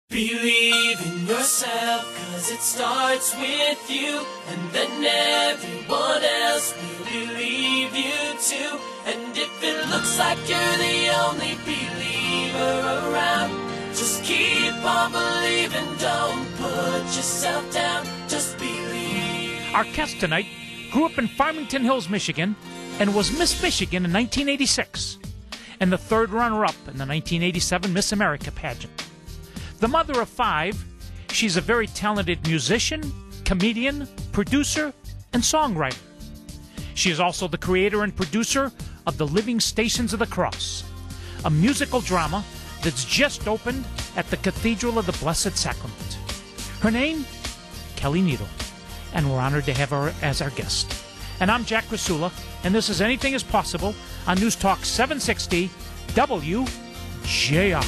Believe in yourself, cause it starts with you, and then everyone else will believe you too. And if it looks like you're the only believer around, just keep on believing, don't put yourself down, just believe. Our guest tonight grew up in Farmington Hills, Michigan, and was Miss Michigan in 1986, and the third runner-up in the 1987 Miss America pageant. The mother of 5, she's a very talented musician, comedian, producer, and songwriter. She is also the creator and producer of The Living Stations of the Cross, a musical drama that's just opened at the Cathedral of the Blessed Sacrament. Her name, Kelly Needle, and we're honored to have her as our guest. And I'm Jack Krasula, and this is Anything is Possible on News Talk 760 WJR.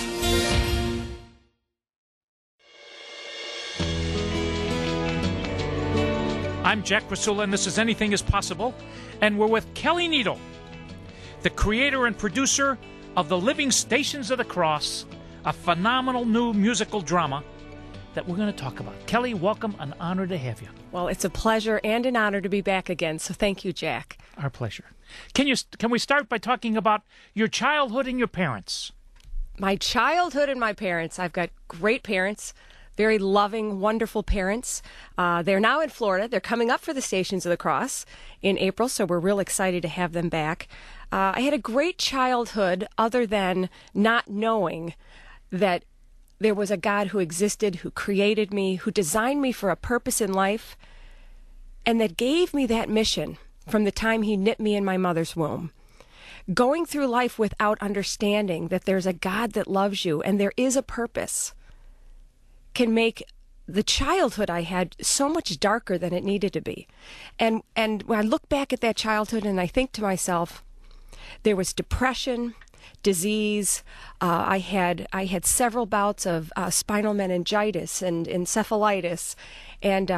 I'm Jack Krasula, and this is Anything is Possible, and we're with Kelly Needle, the creator and producer of The Living Stations of the Cross, a phenomenal new musical drama that we're going to talk about. Kelly, welcome. An honor to have you. Well, it's a pleasure and an honor to be back again, so thank you, Jack. Our pleasure. Can we start by talking about your childhood and your parents? My childhood and my parents. I've got great parents. Very loving, wonderful parents. They're now in Florida. They're coming up for the Stations of the Cross in April, so we're real excited to have them back. I had a great childhood other than not knowing that there was a God who existed, who created me, who designed me for a purpose in life, and that gave me that mission from the time he knit me in my mother's womb. Going through life without understanding that there's a God that loves you and there is a purpose can make the childhood I had so much darker than it needed to be. And when I look back at that childhood and I think to myself, there was depression, disease. I had several bouts of spinal meningitis and encephalitis, and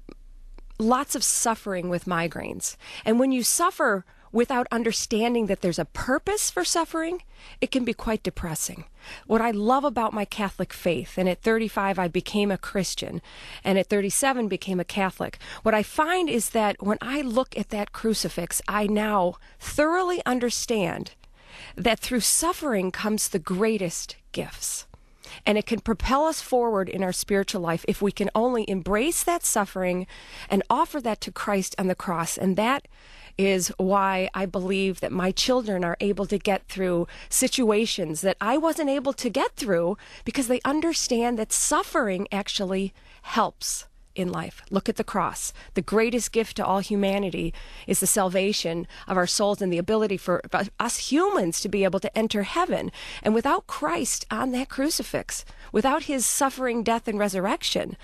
lots of suffering with migraines. And when you suffer without understanding that there's a purpose for suffering, it can be quite depressing. What I love about my Catholic faith, and at 35 I became a Christian, and at 37 became a Catholic, what I find is that when I look at that crucifix, I now thoroughly understand that through suffering comes the greatest gifts. And it can propel us forward in our spiritual life if we can only embrace that suffering and offer that to Christ on the cross. And that is why I believe that my children are able to get through situations that I wasn't able to get through because they understand that suffering actually helps in life. Look at the cross. The greatest gift to all humanity is the salvation of our souls and the ability for us humans to be able to enter heaven. And without Christ on that crucifix, without his suffering, death, and resurrection,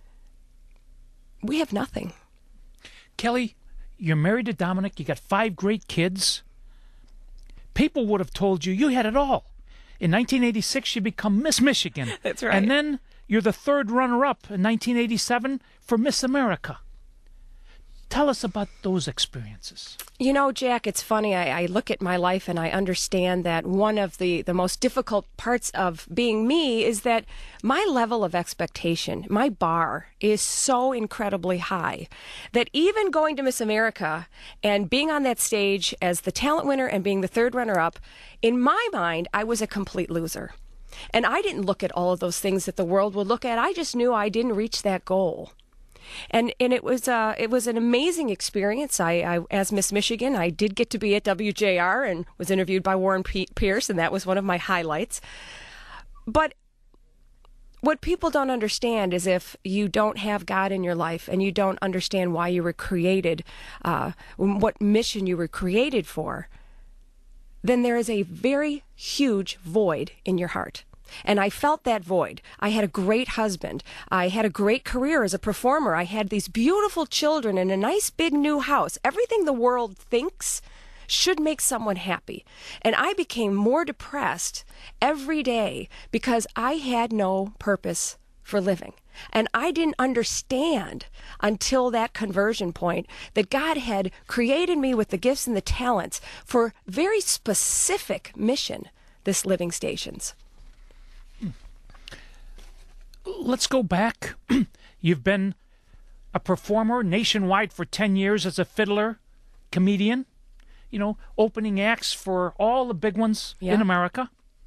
we have nothing. Kelly, you're married to Dominic. You got 5 great kids. People would have told you had it all. In 1986, you become Miss Michigan. That's right. And then you're the third runner-up in 1987 for Miss America. Tell us about those experiences. You know, Jack, it's funny. I look at my life and I understand that one of the most difficult parts of being me is that my level of expectation, my bar, is so incredibly high that even going to Miss America and being on that stage as the talent winner and being the third runner-up, in my mind, I was a complete loser. And I didn't look at all of those things that the world would look at. I just knew I didn't reach that goal. And it was an amazing experience. I as Miss Michigan, I did get to be at WJR and was interviewed by Warren Pierce, and that was one of my highlights. But what people don't understand is if you don't have God in your life and you don't understand why you were created, what mission you were created for, then there is a very huge void in your heart. And I felt that void. I had a great husband. I had a great career as a performer. I had these beautiful children and a nice big new house. Everything the world thinks should make someone happy. And I became more depressed every day because I had no purpose for living. And I didn't understand until that conversion point that God had created me with the gifts and the talents for very specific mission, this Living Stations. let's go back. You've been a performer nationwide for 10 years as a fiddler, comedian, opening acts for all the big ones in America.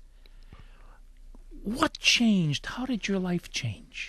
What changed? How did your life change?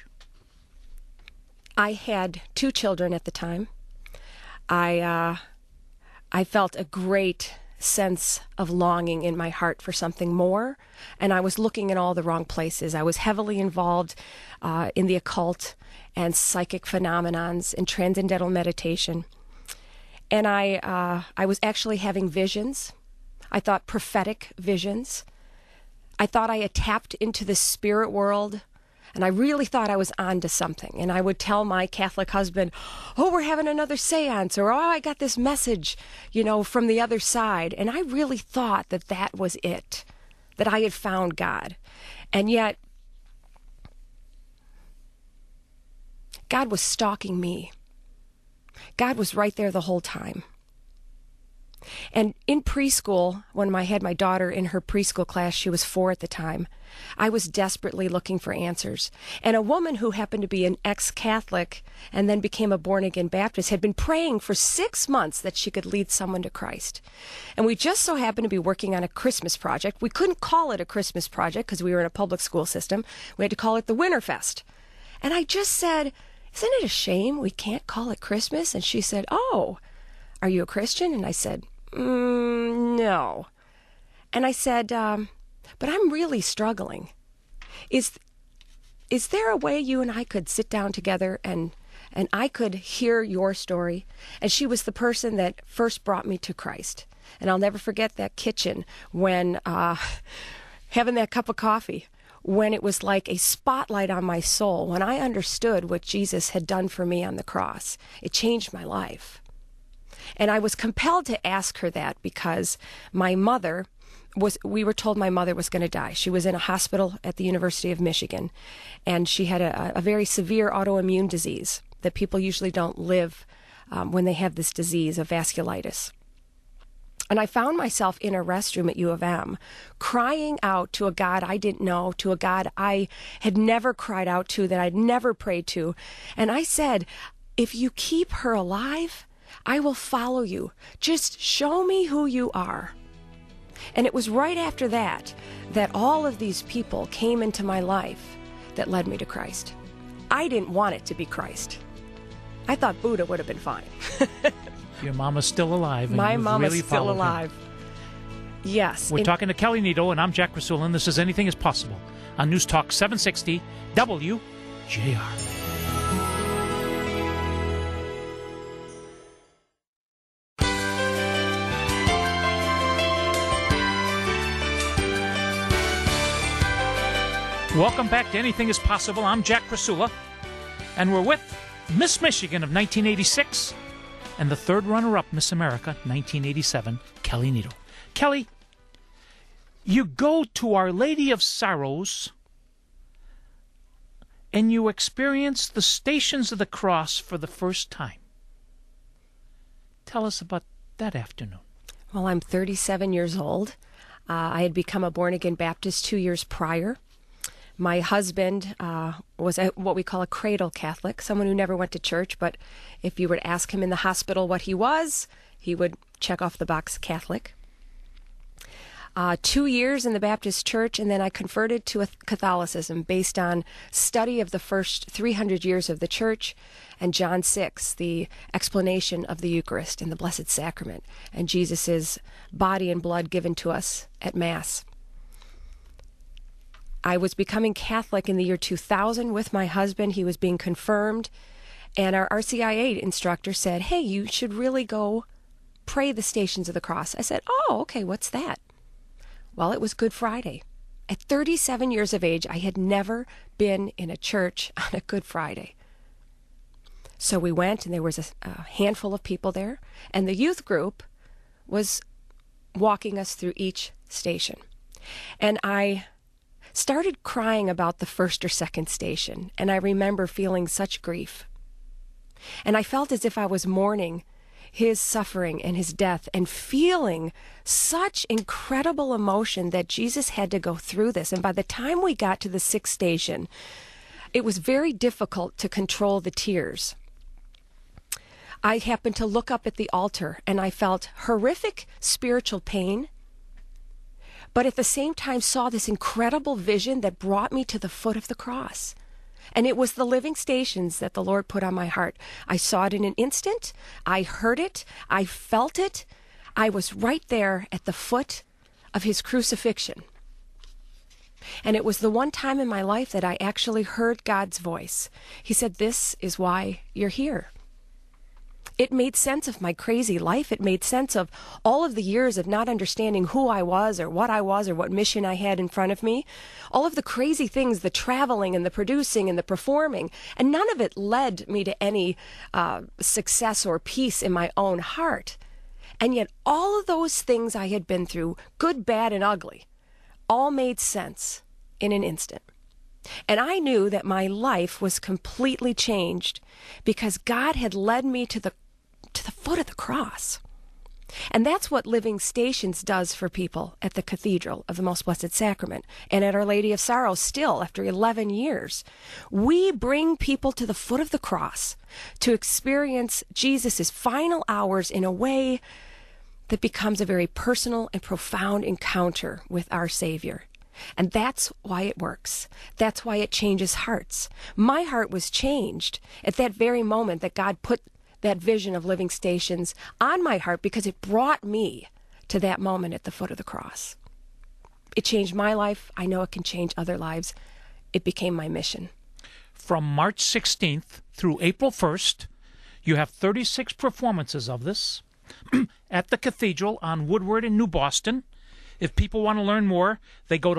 I had 2 children at the time. I felt a great sense of longing in my heart for something more, and I was looking in all the wrong places. I was heavily involved in the occult and psychic phenomenons and transcendental meditation, and I was actually having visions. I thought prophetic visions. I thought I had tapped into the spirit world, and I really thought I was onto something. And I would tell my Catholic husband, oh, we're having another seance, or oh, I got this message, from the other side. And I really thought that that was it, that I had found God. And yet, God was stalking me. God was right there the whole time. And in preschool, when I had my daughter in her preschool class, she was 4 at the time, I was desperately looking for answers. And a woman who happened to be an ex-Catholic and then became a born-again Baptist had been praying for 6 months that she could lead someone to Christ. And we just so happened to be working on a Christmas project. We couldn't call it a Christmas project because we were in a public school system. We had to call it the Winterfest. And I just said, isn't it a shame we can't call it Christmas? And she said, oh, are you a Christian? And I said, no. And I said, but I'm really struggling. Is there a way you and I could sit down together and I could hear your story? And she was the person that first brought me to Christ. And I'll never forget that kitchen when having that cup of coffee, when it was like a spotlight on my soul, when I understood what Jesus had done for me on the cross. It changed my life. And I was compelled to ask her that because we were told my mother was going to die. She was in a hospital at the University of Michigan, and she had a very severe autoimmune disease that people usually don't live when they have this disease of vasculitis. And I found myself in a restroom at U of M crying out to a God I didn't know, to a God I had never cried out to, that I'd never prayed to. And I said, if you keep her alive, I will follow you. Just show me who you are. And it was right after that all of these people came into my life that led me to Christ. I didn't want it to be Christ. I thought Buddha would have been fine. Your mama's still alive. And my mama's really still alive. Yes. We're talking to Kelly Needle, and I'm Jack Rasul, and this is Anything is Possible on News Talk 760 WJR. Welcome back to Anything is Possible. I'm Jack Krasula, and we're with Miss Michigan of 1986 and the third runner-up, Miss America, 1987, Kelly Needle. Kelly, you go to Our Lady of Sorrows and you experience the Stations of the Cross for the first time. Tell us about that afternoon. Well, I'm 37 years old. I had become a born-again Baptist 2 years prior. My husband was what we call a cradle Catholic, someone who never went to church, but if you were to ask him in the hospital what he was, he would check off the box Catholic. 2 years in the Baptist church, and then I converted to Catholicism based on study of the first 300 years of the church and John 6, the explanation of the Eucharist and the Blessed Sacrament and Jesus' body and blood given to us at Mass. I was becoming Catholic in the year 2000 with my husband. He was being confirmed, and our RCIA instructor said, hey, you should really go pray the Stations of the Cross. I said, oh, okay, what's that? Well, it was Good Friday. At 37 years of age, I had never been in a church on a Good Friday. So we went, and there was a handful of people there, and the youth group was walking us through each station. And I started crying about the first or second station, and I remember feeling such grief. And I felt as if I was mourning his suffering and his death and feeling such incredible emotion that Jesus had to go through this. And by the time we got to the sixth station, it was very difficult to control the tears. I happened to look up at the altar and I felt horrific spiritual pain, but at the same time saw this incredible vision that brought me to the foot of the cross. And it was the living stations that the Lord put on my heart. I saw it in an instant. I heard it. I felt it. I was right there at the foot of his crucifixion. And it was the one time in my life that I actually heard God's voice. He said, "This is why you're here." It made sense of my crazy life. It made sense of all of the years of not understanding who I was or what mission I had in front of me. All of the crazy things, the traveling and the producing and the performing. And none of it led me to any success or peace in my own heart. And yet all of those things I had been through, good, bad, and ugly, all made sense in an instant. And I knew that my life was completely changed because God had led me to the foot of the cross. And that's what Living Stations does for people at the Cathedral of the Most Blessed Sacrament and at Our Lady of Sorrows still after 11 years. We bring people to the foot of the cross to experience Jesus' final hours in a way that becomes a very personal and profound encounter with our Savior. And that's why it works. That's why it changes hearts. My heart was changed at that very moment that God put that vision of Living Stations on my heart because it brought me to that moment at the foot of the cross. It changed my life. I know it can change other lives. It became my mission. From March 16th through April 1st, you have 36 performances of this at the Cathedral on Woodward in New Boston. If people want to learn more, they go to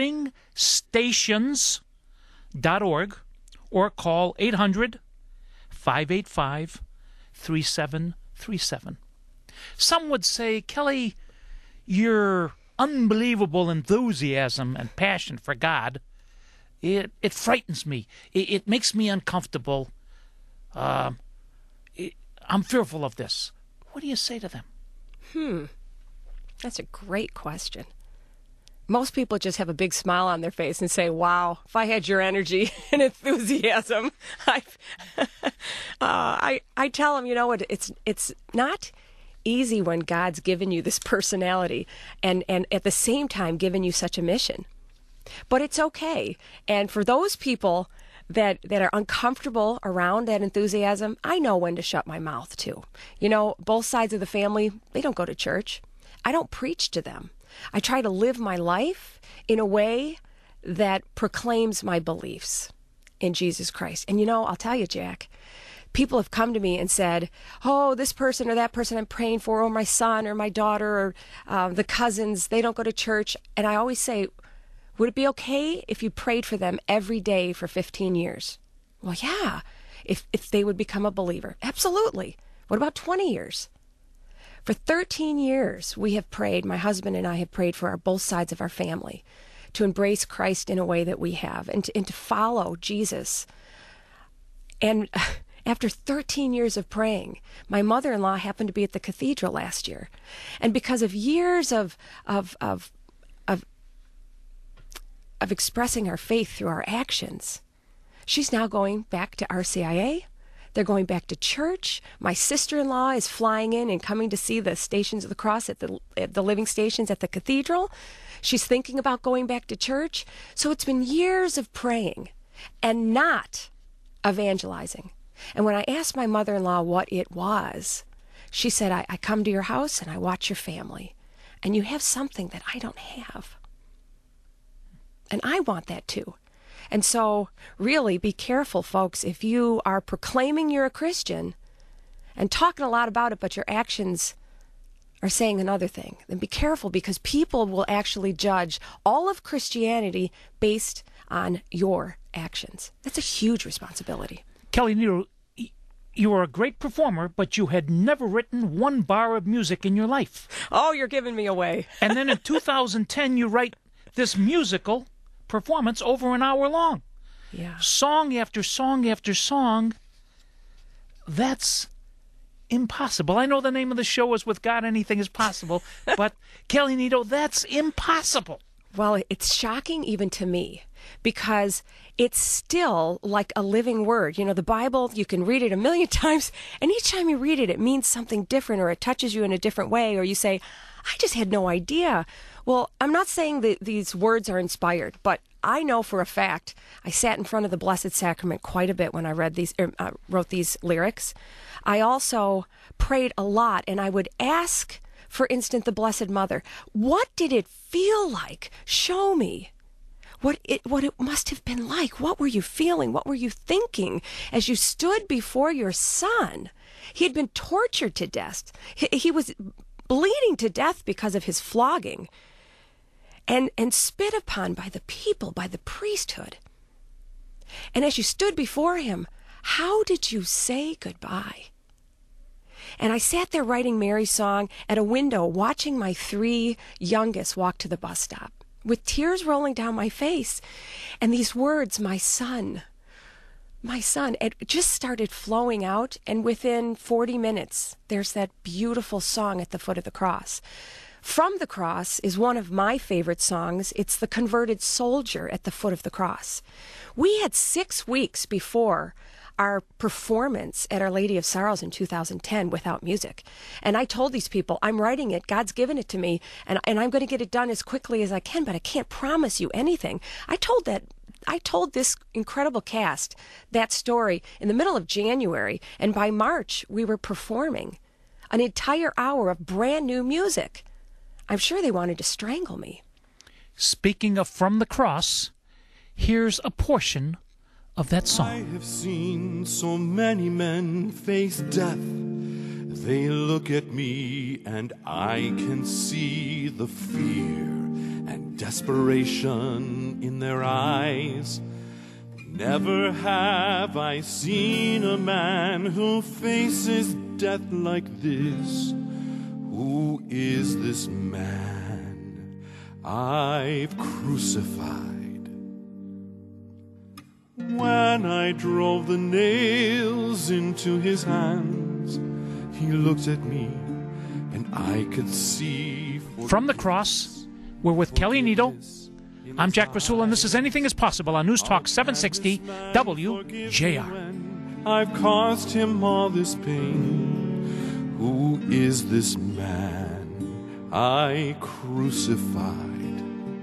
livingstations.org or call 800-585-3737. Some would say, Kelly, your unbelievable enthusiasm and passion for God, it frightens me. It makes me uncomfortable. I'm fearful of this. What do you say to them? That's a great question. Most people just have a big smile on their face and say, wow, if I had your energy and enthusiasm, I tell them, you know what, it's not easy when God's given you this personality and at the same time given you such a mission. But it's okay. And for those people that are uncomfortable around that enthusiasm, I know when to shut my mouth too. You know, both sides of the family, they don't go to church. I don't preach to them. I try to live my life in a way that proclaims my beliefs in Jesus Christ. And you know, I'll tell you, Jack, people have come to me and said, oh, this person or that person I'm praying for, or my son or my daughter or the cousins, they don't go to church. And I always say, would it be okay if you prayed for them every day for 15 years? Well, yeah, if they would become a believer. Absolutely. What about 20 years? For 13 years, we have prayed, my husband and I have prayed for both sides of our family to embrace Christ in a way that we have and to follow Jesus. And after 13 years of praying, my mother-in-law happened to be at the cathedral last year. And because of years of expressing our faith through our actions, she's now going back to RCIA. They're going back to church. My sister-in-law is flying in and coming to see the Stations of the Cross at the Living Stations at the cathedral. She's thinking about going back to church. So it's been years of praying and not evangelizing. And when I asked my mother-in-law what it was, she said, I come to your house and I watch your family. And you have something that I don't have. And I want that too. And so really be careful, folks, if you are proclaiming you're a Christian and talking a lot about it, but your actions are saying another thing, then be careful because people will actually judge all of Christianity based on your actions. That's a huge responsibility. Kelly Nito, you were a great performer, but you had never written one bar of music in your life. Oh, you're giving me away. And then in 2010, you write this musical performance over an hour long. Yeah. Song after song after song. That's impossible. I know the name of the show is With God Anything is Possible, but Kelly Nito, that's impossible. Well, it's shocking even to me because it's still like a living word. You know, the Bible, you can read it a million times, and each time you read it, it means something different, or it touches you in a different way, or you say, I just had no idea. Well, I'm not saying that these words are inspired, but I know for a fact I sat in front of the Blessed Sacrament quite a bit when I wrote these lyrics. I also prayed a lot, and I would ask, for instance, the Blessed Mother, what did it feel like? Show me what it must have been like. What were you feeling? What were you thinking as you stood before your son? He had been tortured to death. He was bleeding to death because of his flogging, and spit upon by the people, by the priesthood. And as you stood before him, how did you say goodbye? And I sat there writing Mary's song at a window, watching my 3 youngest walk to the bus stop, with tears rolling down my face. And these words, my son, it just started flowing out. And within 40 minutes, there's that beautiful song at the foot of the cross. From the Cross is one of my favorite songs. It's The Converted Soldier at the foot of the cross. We had 6 weeks before our performance at Our Lady of Sorrows in 2010 without music. And I told these people, I'm writing it, God's given it to me, and I'm going to get it done as quickly as I can, but I can't promise you anything. I told this incredible cast that story in the middle of January, and by March we were performing an entire hour of brand new music. I'm sure they wanted to strangle me. Speaking of From the Cross, here's a portion of that song. I have seen so many men face death. They look at me and I can see the fear and desperation in their eyes. Never have I seen a man who faces death like this. Who is this man I've crucified? When I drove the nails into his hands, he looked at me and I could see. From the Cross, we're with Kelly Needle. I'm Jack Rasula, and this is Anything is Possible on News Talk 760 WJR. I've caused him all this pain. Who is this man I crucified?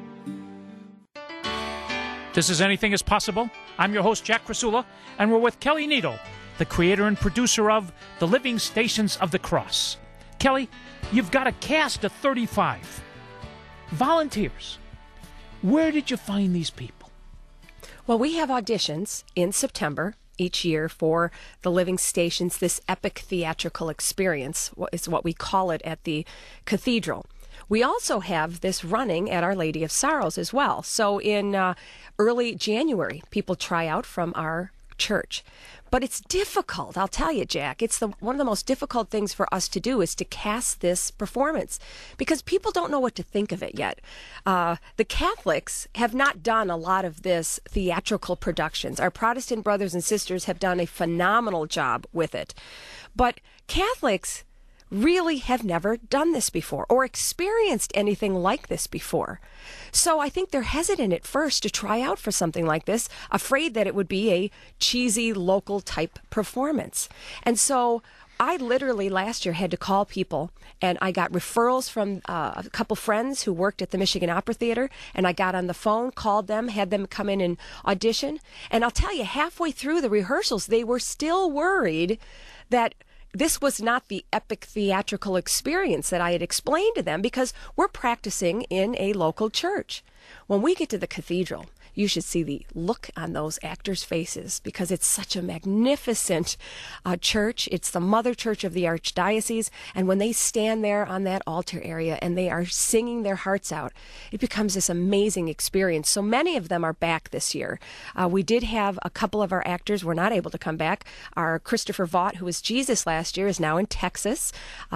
This is Anything is Possible. I'm your host, Jack Rasula, and we're with Kelly Needle, the creator and producer of The Living Stations of the Cross. Kelly, you've got a cast of 35 volunteers. Where did you find these people? Well, we have auditions in September each year for The Living Stations, this epic theatrical experience, is what we call it at the cathedral. We also have this running at Our Lady of Sorrows as well. So in early January, people try out from our church. But it's difficult, I'll tell you, Jack. It's one of the most difficult things for us to do is to cast this performance because people don't know what to think of it yet. The Catholics have not done a lot of this theatrical productions. Our Protestant brothers and sisters have done a phenomenal job with it. But Catholics really have never done this before or experienced anything like this before. So I think they're hesitant at first to try out for something like this, afraid that it would be a cheesy local type performance. And so I literally last year had to call people, and I got referrals from a couple friends who worked at the Michigan Opera Theater, and I got on the phone, called them, had them come in and audition. And I'll tell you, halfway through the rehearsals, they were still worried that this was not the epic theatrical experience that I had explained to them because we're practicing in a local church. When we get to the cathedral, you should see the look on those actors' faces because it's such a magnificent church. It's the mother church of the Archdiocese. And when they stand there on that altar area and they are singing their hearts out, it becomes this amazing experience. So many of them are back this year. We did have a couple of our actors were not able to come back. Our Christopher Vaught, who was Jesus last year, is now in Texas.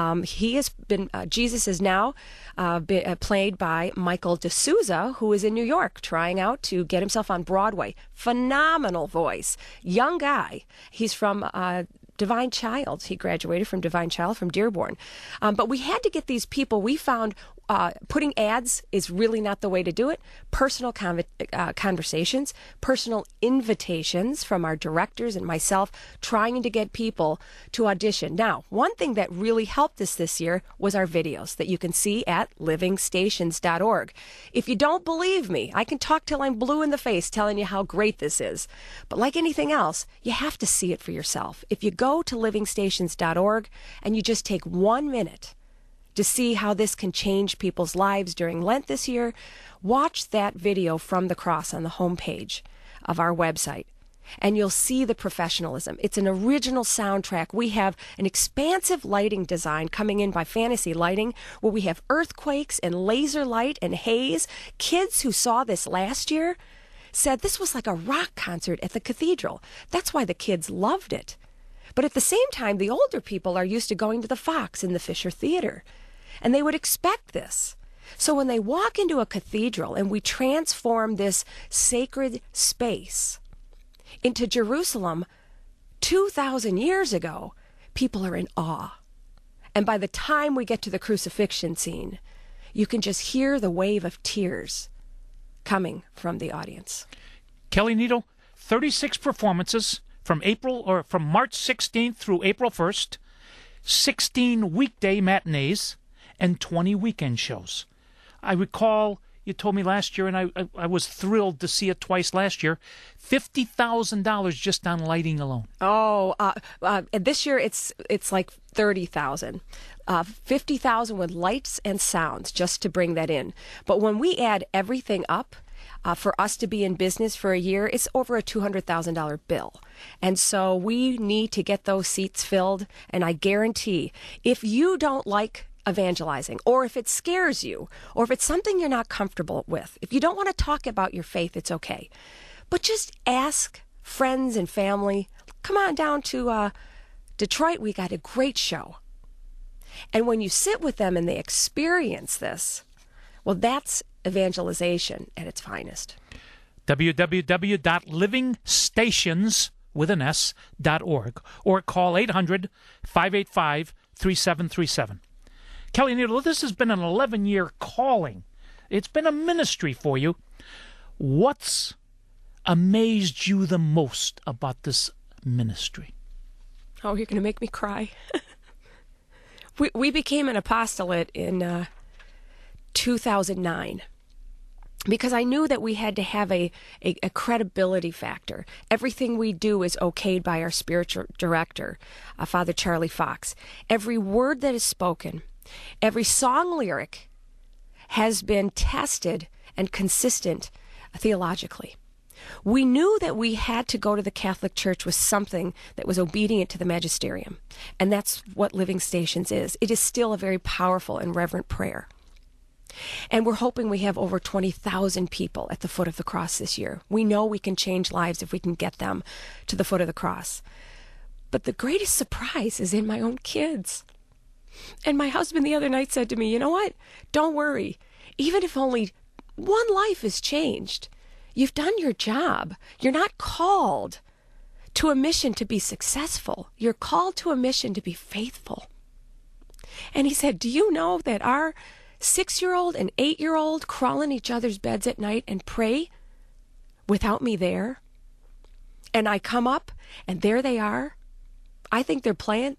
Jesus is now played by Michael D'Souza, who is in New York, trying out to get himself on Broadway. Phenomenal voice. Young guy. He's from Divine Child. He graduated from Divine Child from Dearborn. But we had to get these people. We found putting ads is really not the way to do it. Personal conversations, personal invitations from our directors and myself, trying to get people to audition. Now, one thing that really helped us this year was our videos that you can see at livingstations.org. If you don't believe me, I can talk till I'm blue in the face telling you how great this is. But like anything else, you have to see it for yourself. If you go to livingstations.org and you just take 1 minute to see how this can change people's lives during Lent this year, watch that video from the cross on the homepage of our website, and you'll see the professionalism. It's an original soundtrack. We have an expansive lighting design coming in by Fantasy Lighting, where we have earthquakes and laser light and haze. Kids who saw this last year said this was like a rock concert at the cathedral. That's why the kids loved it. But at the same time, the older people are used to going to the Fox and the Fisher Theater, and they would expect this. So when they walk into a cathedral and we transform this sacred space into Jerusalem 2,000 years ago, people are in awe. And by the time we get to the crucifixion scene, you can just hear the wave of tears coming from the audience. Kelly Needle, 36 performances from March 16th through April 1st, 16 weekday matinees, and 20 weekend shows. I recall you told me last year, and I was thrilled to see it twice last year, $50,000 just on lighting alone. Oh, this year it's like $30,000. $50,000 with lights and sounds just to bring that in. But when we add everything up, for us to be in business for a year, it's over a $200,000 bill. And so we need to get those seats filled. And I guarantee, if you don't like evangelizing, or if it scares you, or if it's something you're not comfortable with, if you don't want to talk about your faith, it's okay. But just ask friends and family, come on down to Detroit. We got a great show. And when you sit with them and they experience this, well, that's evangelization at its finest. www.livingstations.org or call 800-585-3737. Kelly Needle, this has been an 11-year calling. It's been a ministry for you. What's amazed you the most about this ministry? Oh, you're going to make me cry. We became an apostolate in 2009 because I knew that we had to have a credibility factor. Everything we do is okayed by our spiritual director, Father Charlie Fox. Every word that is spoken, every song lyric has been tested and consistent theologically. We knew that we had to go to the Catholic Church with something that was obedient to the magisterium, and that's what Living Stations is. It is still a very powerful and reverent prayer. And we're hoping we have over 20,000 people at the foot of the cross this year. We know we can change lives if we can get them to the foot of the cross. But the greatest surprise is in my own kids. And my husband the other night said to me, you know what? Don't worry. Even if only one life is changed, you've done your job. You're not called to a mission to be successful. You're called to a mission to be faithful. And he said, do you know that our 6-year-old and 8-year-old crawl in each other's beds at night and pray without me there? And I come up and there they are. I think they're praying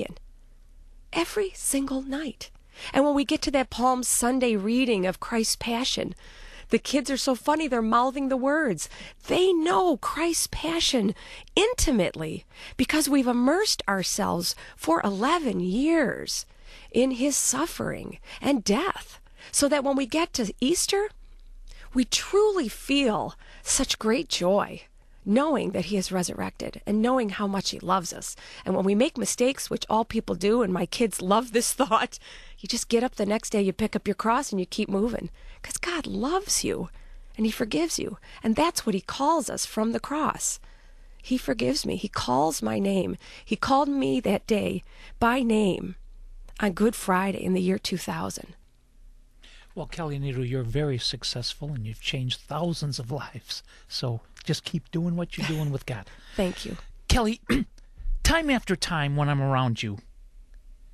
every single night. And when we get to that Palm Sunday reading of Christ's Passion, the kids are so funny, they're mouthing the words. They know Christ's Passion intimately because we've immersed ourselves for 11 years in his suffering and death, so that when we get to Easter, we truly feel such great joy knowing that he is resurrected and knowing how much he loves us. And when we make mistakes, which all people do, and my kids love this thought, you just get up the next day, you pick up your cross, and you keep moving. Because God loves you, and he forgives you. And that's what he calls us from the cross. He forgives me. He calls my name. He called me that day by name on Good Friday in the year 2000. Well, Kelly Needle, you're very successful, and you've changed thousands of lives. So just keep doing what you're doing with God. Thank you. Kelly, time after time when I'm around you,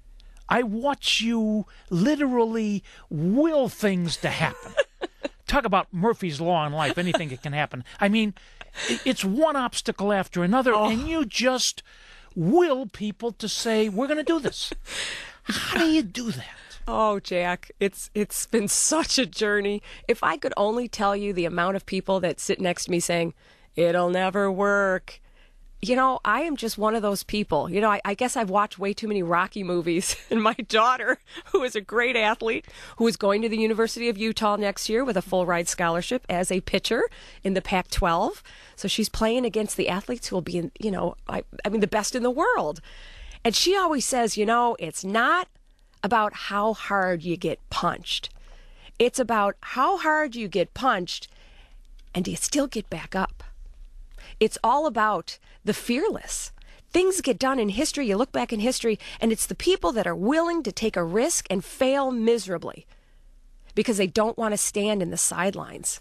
I watch you literally will things to happen. Talk about Murphy's Law in life, anything that can happen. I mean, it's one obstacle after another, and you just will people to say, we're going to do this. How do you do that? Oh, Jack, it's been such a journey. If I could only tell you the amount of people that sit next to me saying, it'll never work. You know, I am just one of those people. You know, I guess I've watched way too many Rocky movies. And my daughter, who is a great athlete, who is going to the University of Utah next year with a full ride scholarship as a pitcher in the Pac-12. So she's playing against the athletes who will be, you know, I mean, the best in the world. And she always says, you know, it's not about how hard you get punched. It's about how hard you get punched and do you still get back up. It's all about the fearless. Things get done in history, you look back in history, and it's the people that are willing to take a risk and fail miserably because they don't want to stand in the sidelines.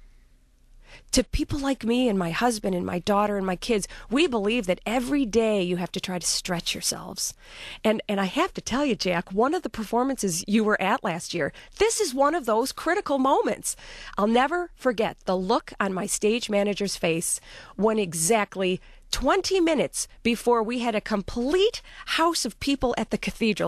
To people like me and my husband and my daughter and my kids, we believe that every day you have to try to stretch yourselves. And I have to tell you, Jack, one of the performances you were at last year, this is one of those critical moments. I'll never forget the look on my stage manager's face when exactly 20 minutes before we had a complete house of people at the cathedral,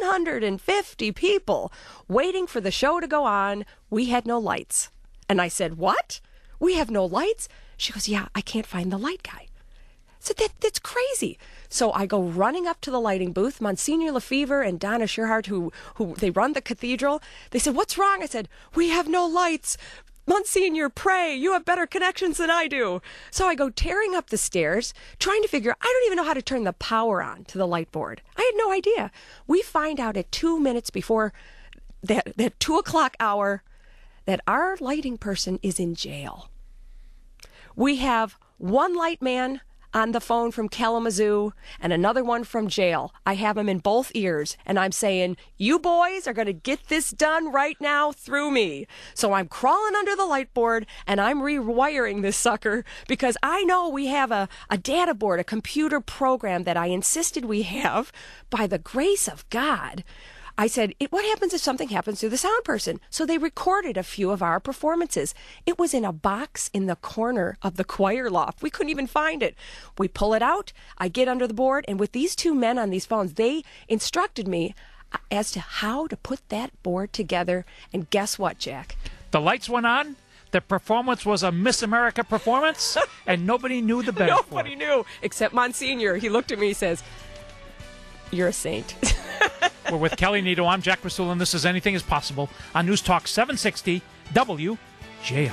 750 people waiting for the show to go on, we had no lights. And I said, what? We have no lights? She goes, yeah, I can't find the light guy. I said, that's crazy. So I go running up to the lighting booth. Monsignor Lefevre and Donna Scherhart, who they run the cathedral, they said, what's wrong? I said, we have no lights. Monsignor, pray. You have better connections than I do. So I go tearing up the stairs, trying to figure, I don't even know how to turn the power on to the light board. I had no idea. We find out at 2 minutes before that 2 o'clock hour that our lighting person is in jail. We have one light man on the phone from Kalamazoo and another one from jail. I have them in both ears, and I'm saying, you boys are going to get this done right now through me. So I'm crawling under the light board, and I'm rewiring this sucker because I know we have a data board, a computer program that I insisted we have by the grace of God. I said, what happens if something happens to the sound person? So they recorded a few of our performances. It was in a box in the corner of the choir loft. We couldn't even find it. We pull it out. I get under the board. And with these two men on these phones, they instructed me as to how to put that board together. And guess what, Jack? The lights went on. The performance was a Miss America performance. And nobody knew the better Nobody knew, except Monsignor. He looked at me and says, you're a saint. We're with Kelly Nadeau. I'm Jack Rasul, and this is Anything is Possible on News Talk 760 WJR.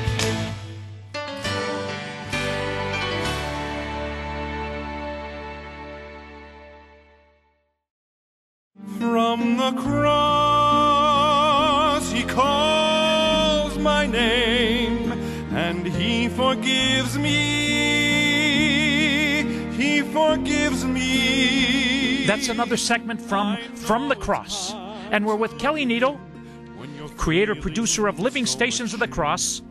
From the cross he calls my name, and he forgives me. He forgives me. That's another segment from the Cross. And we're with Kelly Nadeau, creator, producer of Living Stations of the Cross,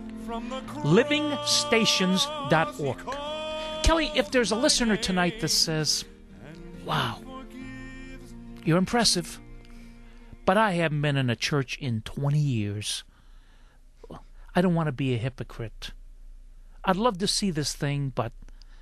livingstations.org. Kelly, if there's a listener tonight that says, wow, you're impressive, but I haven't been in a church in 20 years. I don't want to be a hypocrite. I'd love to see this thing, but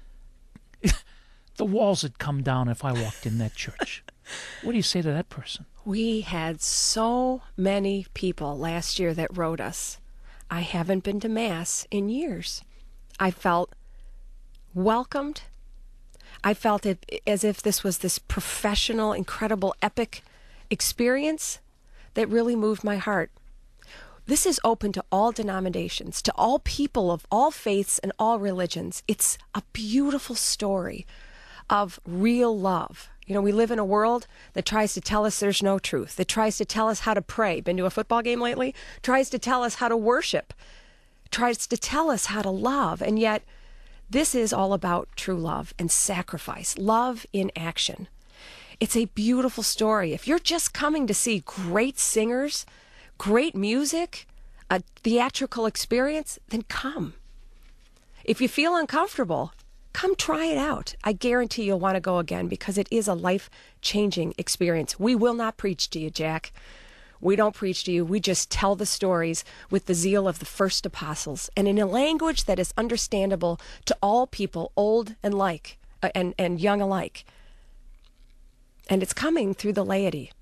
the walls would come down if I walked in that church. What do you say to that person? We had so many people last year that wrote us, I haven't been to Mass in years. I felt welcomed. I felt it as if this was this professional, incredible, epic experience that really moved my heart. This is open to all denominations, to all people of all faiths and all religions. It's a beautiful story of real love. You know, we live in a world that tries to tell us there's no truth, that tries to tell us how to pray. Been to a football game lately? Tries to tell us how to worship, tries to tell us how to love. And yet, this is all about true love and sacrifice, love in action. It's a beautiful story. If you're just coming to see great singers, great music, a theatrical experience, then come. If you feel uncomfortable, come try it out. I guarantee you'll want to go again because it is a life-changing experience. We will not preach to you, Jack. We don't preach to you. We just tell the stories with the zeal of the first apostles and in a language that is understandable to all people, old and and young alike. And it's coming through the laity.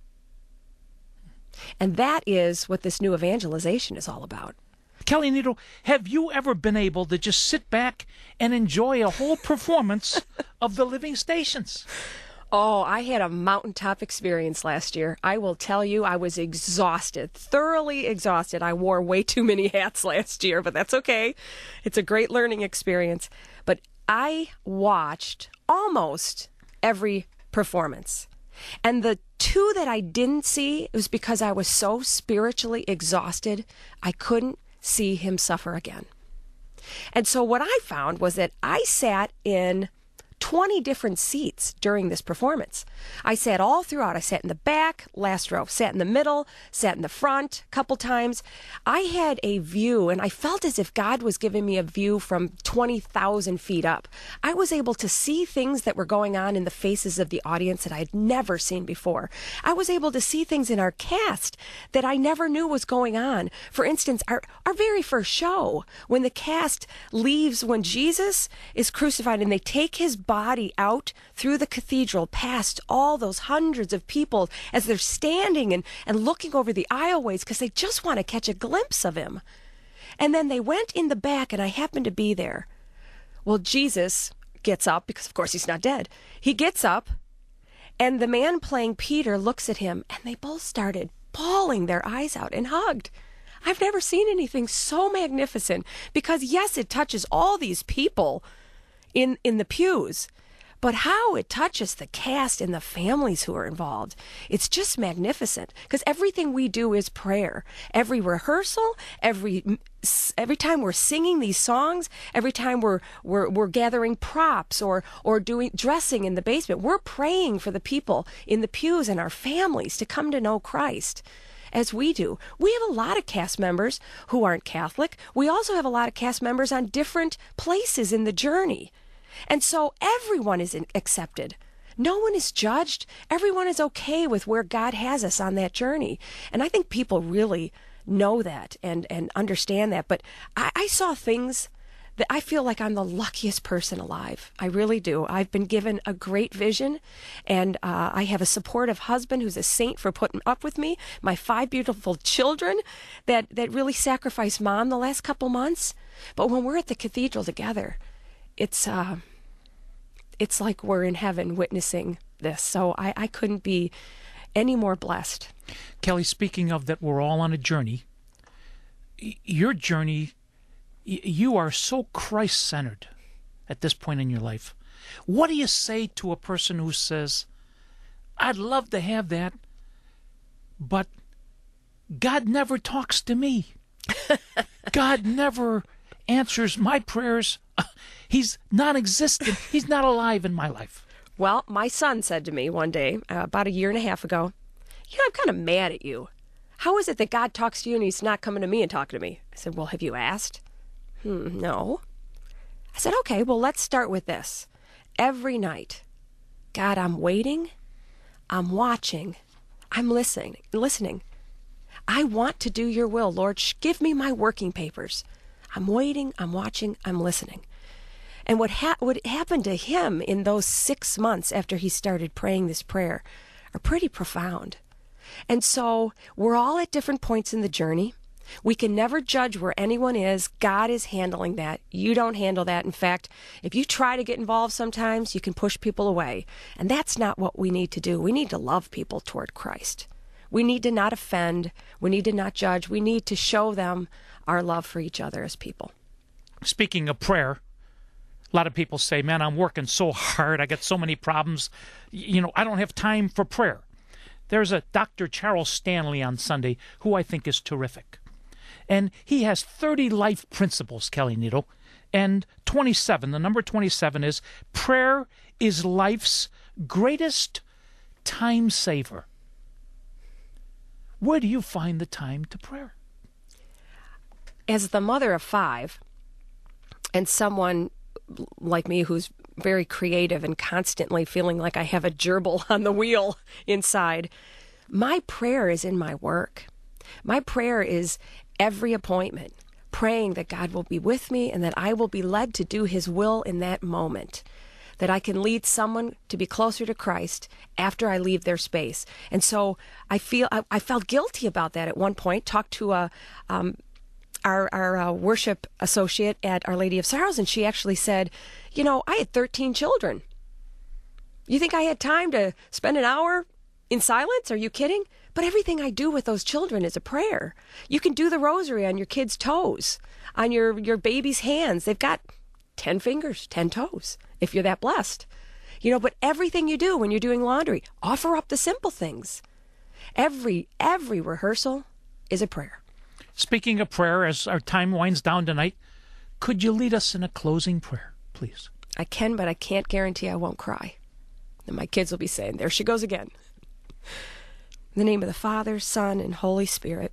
And that is what this new evangelization is all about. Kelly Needle, have you ever been able to just sit back and enjoy a whole performance of the Living Stations? Oh, I had a mountaintop experience last year. I will tell you, I was exhausted, thoroughly exhausted. I wore way too many hats last year, but that's okay. It's a great learning experience. But I watched almost every performance. And the two that I didn't see, it was because I was so spiritually exhausted, I couldn't see him suffer again. And so what I found was that I sat in 20 different seats during this performance. I sat all throughout. I sat in the back, last row, sat in the middle, sat in the front a couple times. I had a view, and I felt as if God was giving me a view from 20,000 feet up. I was able to see things that were going on in the faces of the audience that I had never seen before. I was able to see things in our cast that I never knew was going on. For instance, our very first show, when the cast leaves, when Jesus is crucified and they take his body out through the cathedral past all those hundreds of people as they're standing and looking over the aisleways because they just want to catch a glimpse of him. And then they went in the back, and I happened to be there. Well, Jesus gets up, because of course he's not dead. He gets up, and the man playing Peter looks at him, and they both started bawling their eyes out and hugged. I've never seen anything so magnificent because, yes, it touches all these people in the pews, but how it touches the cast and the families who are involved. It's just magnificent because everything we do is prayer. Every rehearsal, every time we're singing these songs, every time we're gathering props or doing dressing in the basement, we're praying for the people in the pews and our families to come to know Christ. As we do. We have a lot of cast members who aren't Catholic. We also have a lot of cast members on different places in the journey. And so everyone is accepted. No one is judged. Everyone is okay with where God has us on that journey. And I think people really know that and understand that. But I saw things that I feel like I'm the luckiest person alive. I really do. I've been given a great vision, and I have a supportive husband who's a saint for putting up with me, my 5 beautiful children that really sacrificed Mom the last couple months. But when we're at the cathedral together, it's like we're in heaven witnessing this. So I couldn't be any more blessed. Kelly, speaking of that, we're all on a journey. Your journey, you are so Christ-centered at this point in your life. What do you say to a person who says, I'd love to have that, but God never talks to me. God never answers my prayers. He's non-existent. He's not alive in my life. Well, my son said to me one day, about a year and a half ago, I'm kind of mad at you. How is it that God talks to you and he's not coming to me and talking to me? I said, well, have you asked? No. I said, okay, well, let's start with this. Every night, God, I'm waiting, I'm watching, I'm listening. I want to do your will, Lord. Give me my working papers. I'm waiting, I'm watching, I'm listening. And what happened to him in those 6 months after he started praying this prayer are pretty profound. And so we're all at different points in the journey. We can never judge where anyone is. God is handling that. You don't handle that. In fact, if you try to get involved sometimes, you can push people away. And that's not what we need to do. We need to love people toward Christ. We need to not offend. We need to not judge. We need to show them our love for each other as people. Speaking of prayer, a lot of people say, man, I'm working so hard. I got so many problems. I don't have time for prayer. There's a Dr. Charles Stanley on Sunday who I think is terrific. And he has 30 life principles, Kelly Needle. And 27, the number 27 is, prayer is life's greatest time saver. Where do you find the time to pray? As the mother of 5, and someone like me who's very creative and constantly feeling like I have a gerbil on the wheel inside. My prayer is in my work. My prayer is every appointment, praying that God will be with me and that I will be led to do his will in that moment, that I can lead someone to be closer to Christ after I leave their space. And so I felt guilty about that at one point. Talked to our worship associate at Our Lady of Sorrows, and she actually said, you know, I had 13 children. You think I had time to spend an hour in silence? Are you kidding? But everything I do with those children is a prayer. You can do the rosary on your kids' toes, on your baby's hands. They've got 10 fingers, 10 toes, if you're that blessed. You know, but everything you do when you're doing laundry, offer up the simple things. Every rehearsal is a prayer. Speaking of prayer, as our time winds down tonight, could you lead us in a closing prayer, please? I can, but I can't guarantee I won't cry. And my kids will be saying, there she goes again. In the name of the Father, Son, and Holy Spirit.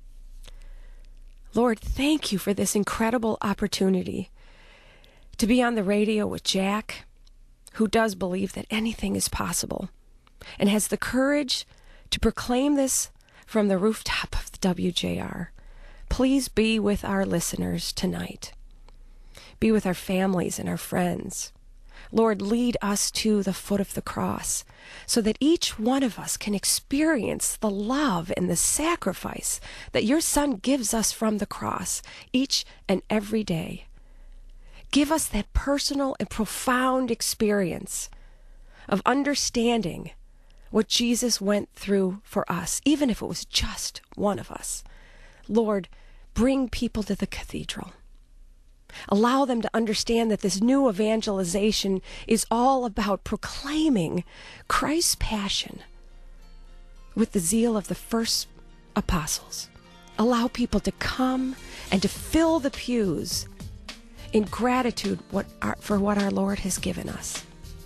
Lord, thank you for this incredible opportunity to be on the radio with Jack, who does believe that anything is possible and has the courage to proclaim this from the rooftop of the WJR. Please be with our listeners tonight. Be with our families and our friends. Lord, lead us to the foot of the cross so that each one of us can experience the love and the sacrifice that your Son gives us from the cross each and every day. Give us that personal and profound experience of understanding what Jesus went through for us, even if it was just one of us. Lord, bring people to the cathedral. Allow them to understand that this new evangelization is all about proclaiming Christ's passion with the zeal of the first apostles. Allow people to come and to fill the pews in gratitude for what our Lord has given us.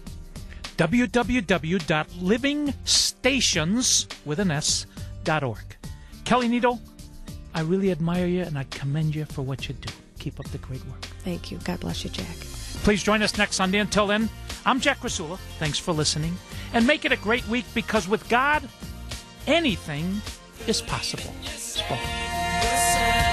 www.livingstations.org. Kelly Needle, I really admire you and I commend you for what you do. Keep up the great work. Thank you. God bless you, Jack. Please join us next Sunday. Until then, I'm Jack Rasula. Thanks for listening. And make it a great week, because with God, anything is possible. Spoken.